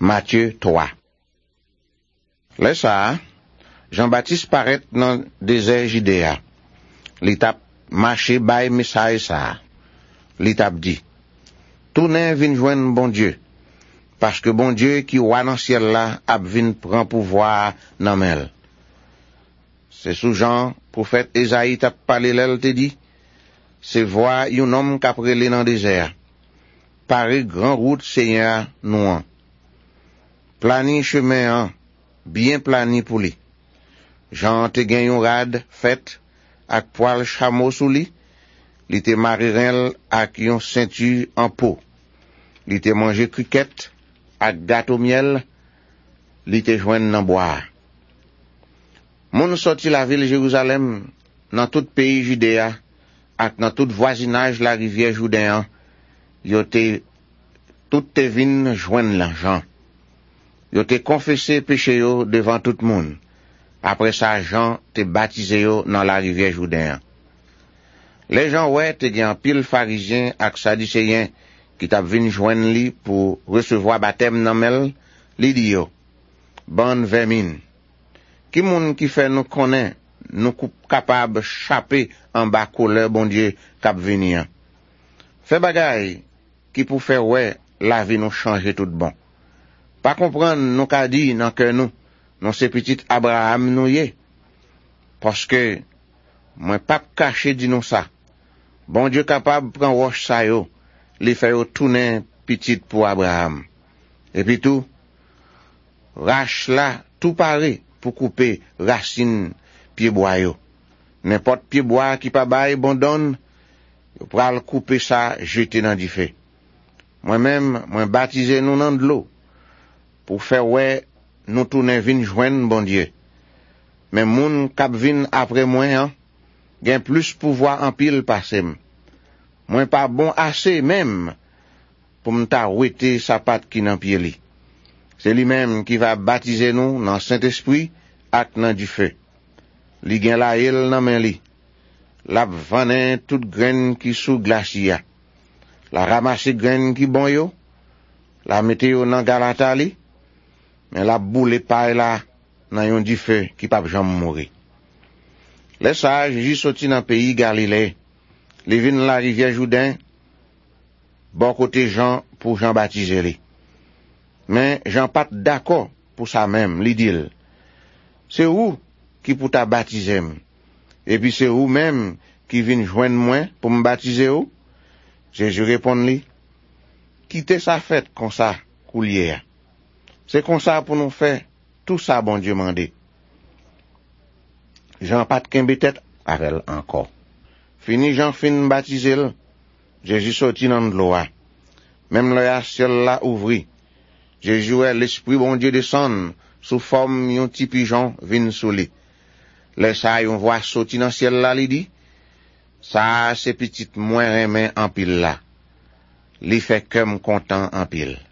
Matthieu 3. Là ça, Jean-Baptiste paraît dans désert Judéa. Li tap marché bay message ça. Li tap dit: "Tournen vin joindre bon Dieu, parce que bon Dieu qui roi dans ciel là ap vin prend pouvoir nan mel." C'est sous Jean, prophète Esaïe tap parlé l'el te dit: "C'est voix yon homme k'ap rele dans désert. Pare grand route Seigneur nou an. Plani chemin an, bien plani pour li." Jean te gen yon rad fait ak poil chameau sou li. Li te marirel ak yon ceinture en peau. Li te mangé criquette ak gâteau miel. Li te joine nan boire. Moun sorti la ville Jérusalem, dans tout pays Judéa, ak dans tout voisinage la rivière Jourdain, yo te tout te vin joine la Jean. Yo te confessé péché yo devant tout le monde. Après ça, Jean te baptisé yo dans la rivière Jourdain. Les gens ouais te gen pile pharisien ak sadducéen qui t'a vin joine li pour recevoir baptême nan mel, li di yo: "Bonne vermine. Qui moun qui fait nous connaît, nous capable chapper en bas colère bon Dieu k'ap venir. Fait bagay qui pour faire ouais la vie nous changer tout bon. Pas comprendre nous ka di nan cœur nous, non c'est petit Abraham nous yé. Parce que moi pas caché di nous ça. Bon Dieu capable prend roche ça yo, li fait yo tourner petit pour Abraham. Et puis tout rache là tout paré pour couper racine pied bois yo. N'importe pied bois qui pas bail bon donne, yo pral couper ça, jeter dans du feu. Moi-même, moi baptisé nous dans de l'eau pour faire ouais nous tourner vin joindre bon Dieu. Mais moun k'ap vin après moi hein, gen plus pouvoir en pile passé. Moi pas bon assez même pour m'ta ouété sa patte qui nan pied li. C'est lui-même qui va baptiser nous dans Saint-Esprit ak nan du feu. Li gen la el nan men li. La vanen toute graine qui sous glacier. La ramasse graine qui bon yo. La mette yo nan galata li. Mais la boule paille là nan yon du feu qui pa jam mourir. Les sages Jésus sorti dans pays Galilée. Li vin la rivière Jourdain. Bon côté Jean pour Jean baptiser li. Mais Jean pas d'accord pour ça même, li dit: "C'est où qui pour t'a baptiser? Et puis c'est où même qui vient joindre moi pour me baptiser ou?" Jésus répond li: "Quittez sa fête comme ça, coulier. C'est comme ça pour nous faire tout ça bon Dieu mandé." Jean pas de kembe tête avec encore. Fini Jean fin baptiser, Jésus sorti dans l'eau. Même le ciel là ouvri. Jésus est l'esprit bon Dieu descend sous forme yon petit pigeon vin sous li. Le ça yon voit sorti dans ciel là li dit: "Ça c'est petit moins remen en pile là. Li fait comme content en pile."